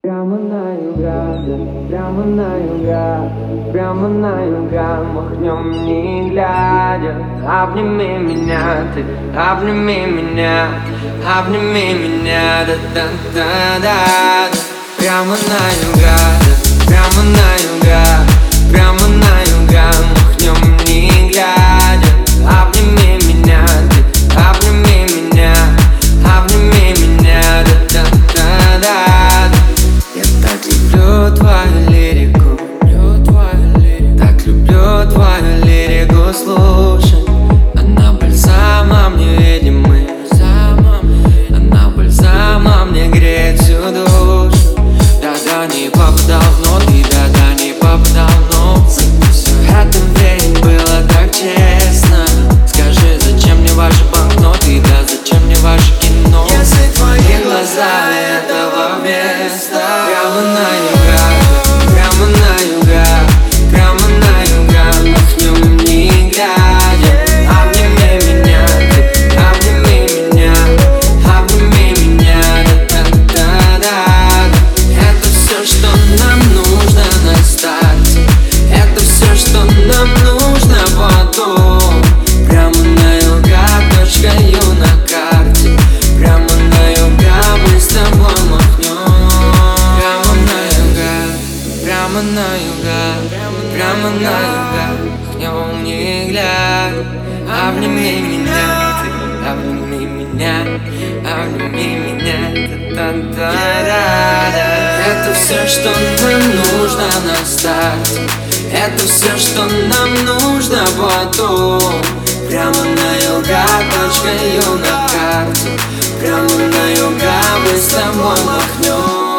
Прямо на юга, да, прямо на юга, прямо на юга махнем не глядя. Обними меня, ты обними меня, обними меня, да-да-да-да. Прямо на юга, да, прямо на юга, прямо на юга махнем не глядя. Обними меня, ты обними меня, обними меня, да-да-да-да. Я так люблю твою лирику, так люблю твою лирику слушать. Она бальзама мне видимый, она бальзама мне греет всю душу. Да-да, не попадал в ноты, да-да, не попадал в ноты. Все это время было так честно. Скажи, зачем мне ваши банкноты, да зачем мне ваше кино, если твои глаза этого вместо. Прямо на юга, прямо на юга, прямо на юга махнем не глядя. Обними меня, ты обними меня, обними меня, да-да-да-да. Это все, что нам нужно на старте, это все, что нам нужно потом. Прямо на юга, точка ю на карте, прямо на юга мы с тобой махнем. Прямо на юга, прямо на юга, прямо на юга махнем не глядя. Обними меня, ты обними меня, обними меня, да-да-да-да. Это все, что нам нужно на старте, это все, что нам нужно потом. Прямо на юга, точка ю на карте, прямо на юга мы с тобой махнем.